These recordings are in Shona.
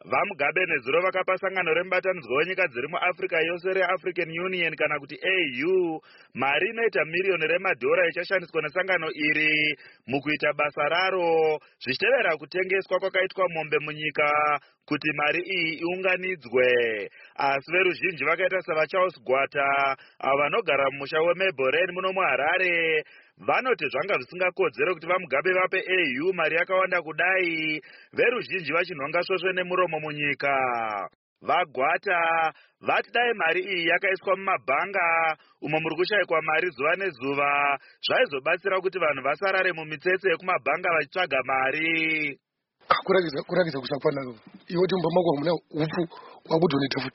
VaMugabe nezuro vakapa sangano remubatanidzwa wenyika dziri muAfrica yose reAfrican Union kana kuti AU mari inoita miriyoni remadhora ichashandiswa nesangano iri mukuita basa raro, zvichitevera kutengeswa kwakaitwa mombe munyika kuti mari iyi iunganidzwe. Asi veruzhinji vakaita savaCharles Gwata avo vanogara mumusha weMablelane muno muHarare vanoti zvanga zvisingakodzere kuti vaMugabe vape AU mari yakawanda kudai, veruzhinji vachinhonga svosve nemuromo munyika. VaGwata vati dai mari iyi yakaiswa mumabhanga umo muri kushayikwa mari zuva nezuva, zvaizobatsira kuti vanhu vasarare mumitsetse yekumabhanga vachitsvaga mari. Kurakidza kusakwana iwe kuti mumba mako hamuna upfu wakudoneta futi.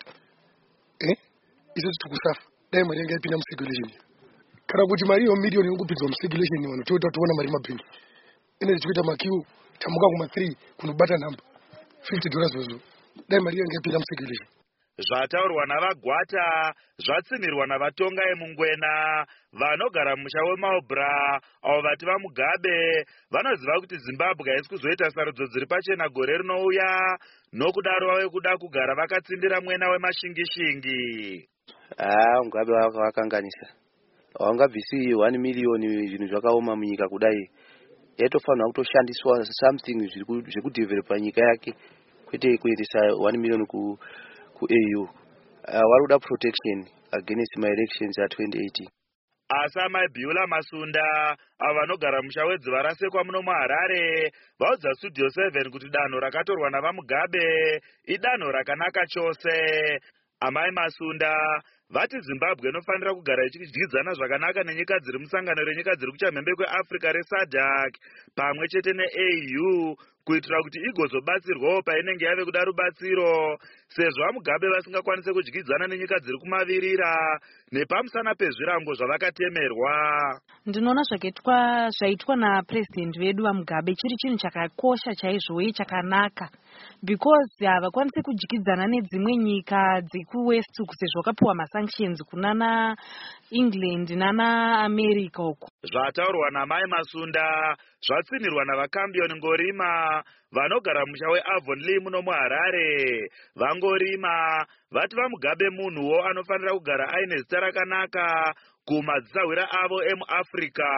Isusu tikusafa dai mari yanga ipinda mucirculation. Kana kuti mari iyo miliyoni inokupinzwa mucirculation vanhu toona mari mabhengi. Ine tichikuita makiu tamuka kuma 3 kunobata namba $50 zozo. Dai mari yanga ipinda mucirculation. Zvataurwa navaGwata zvatsimirwa navatonga emungwena vanogara mumusha weMaubra avo vati vaMugabe vanoziva kuti Zimbabwe haisi kuzoita sarudzo dziri pachena gore rinouya, nokudaro vave kuda kugara vakatsindira mwena wemashingishingi. Mugabe vakanganisa. Haungabvisi 1 million zvinhu zvakaoma munyika kudai. Yaitofanira kutoshandiswa something zvekudevelopa nyika yake, kwete kuendesa 1 million ku AU. Waruda protection against my elections at 2018. Asa Maibhiula Masunda avo vanogara musha wedziva rasekwa muno muHarare vaudza Studio 7 kuti danho rakatorwa navaMugabe idanho rakanaka chose. Amai Masunda vati Zimbabwe inofanira kugara ichidyidzana zvakanaka nenyika dziri musangano renyika dziri kuchamhembe kweAfrica reSADC pamwe chete neAU kuitira kuti igozobatsirwawo painenge yave kuda rubatsiro, sezvo vaMugabe vasingakwanise kudyidzana nenyika dziri kumavirira nepamusana pezvirango zvavakatemerwa. Ndinoona zvaitwa napresident vedu vaMugabe chiri chinhu chakakosha chaizvo uye chakanaka, because havakwanisi kudyidzana nedzimwe nyika dzekuwest sezvo vakapiwa masanctions kunana England nana America uko. Zvataurwa namai Masunda zvatsinirwa navaCambion Ngorima vanogara musha weAvonlea muno muHarare. VaNgorima vati vaMugabe munhuwo anofanira kugara aine zita rakanaka kumadzisawira avo emuAfrica.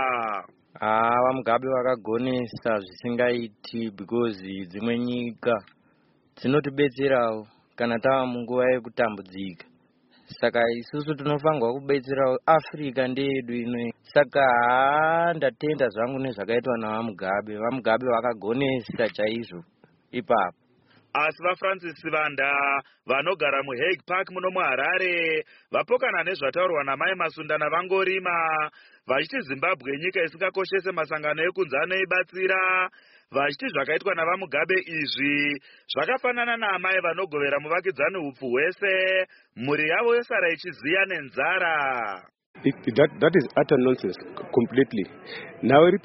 VaMugabe vakagonesa zvisingaiti because dzimwe nyika dzinotibetserawo kana tava munguva yekutambudzika. Saka isusu tinofanirwa kubetserawo Africa ndeyedu ino. Saka ndatenda zvangu nezvakaitwa navaMugabe. VaMugabe vakagonesa chaizvo ipapo. Asi vaFrancis Vanda vanogara muHague Park muno muHarare vapokana nezvataurwa namai Masunda naVaNgorima vachiti Zimbabwe nyika isingakoshese masangano ekunze anoibatsira, vachiti zvakaitwa navaMugabe izvi zvakafanana naamai vanogovera muvakidzani hupfu hwese, mhuri yavo yosara ichiziya nenzara. That is utter nonsense completely. Now we've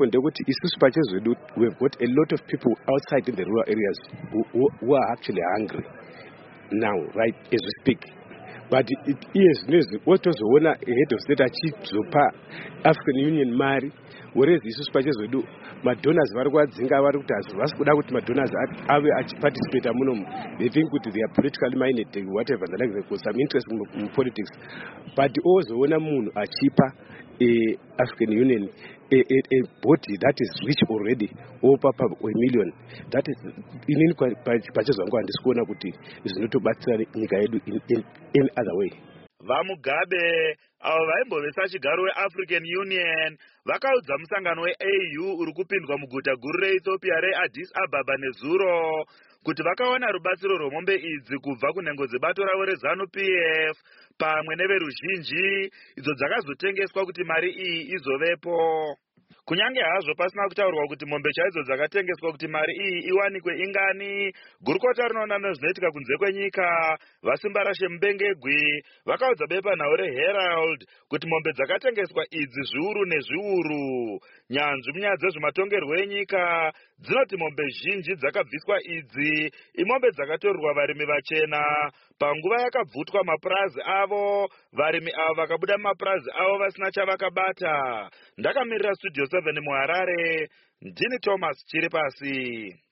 got a lot of people outside in the rural areas who are actually hungry now, right, as we speak. But it is what was one head of state achizopa African Union mari, whereas isusu pachezo do madonors varikwadzinga vari kuti vasikuda kuti madonors ave achiparticipate munomu. They think that they are politically minded, whatever, they like for some interest in politics. But also when a munhu achipa African Union a body that is rich already over $1 million, that is inini pachezo vangu handisikuona kuti zvinotobatsira nyika yedu in other way. VaMugabe avo vaimbovesa chigaro weAfrican Union vakaudza musangano weAU uri kupindwa muguta guru reEthiopia reAddis Ababa nezuro kuti vakawana rubatsiro rwemombe idzi kubva kunhengo dzebato ravo reZANU-PF pamwe neveruzhinji idzo dzakazotengeswa kuti mari iyi izovepo. Kunyange hazvo pasina kutaurwa kuti mombe chaidzo dzakatengeswa kuti mari iyi iwanikwe ingani, gurukota rinoona nezvinoitika kunze kwenyika vaSimba Rashe Mbengegwi vakaudza bepanhau reHerald kuti mombe dzakatengeswa idzi zviuru nezviuru. Nyanzvi munyaya dzezvematongerwo enyika dzinoti mombe zhinji dzakabviswa idzi imombe dzakatorerwa varimi vachena panguva yakabvutwa mapurazi avo, varimi avo vakabuda mapurazi avo vasina chavakabata. Ndakamirira Studio 7 muHarare, ndini Thomas Chiripasi.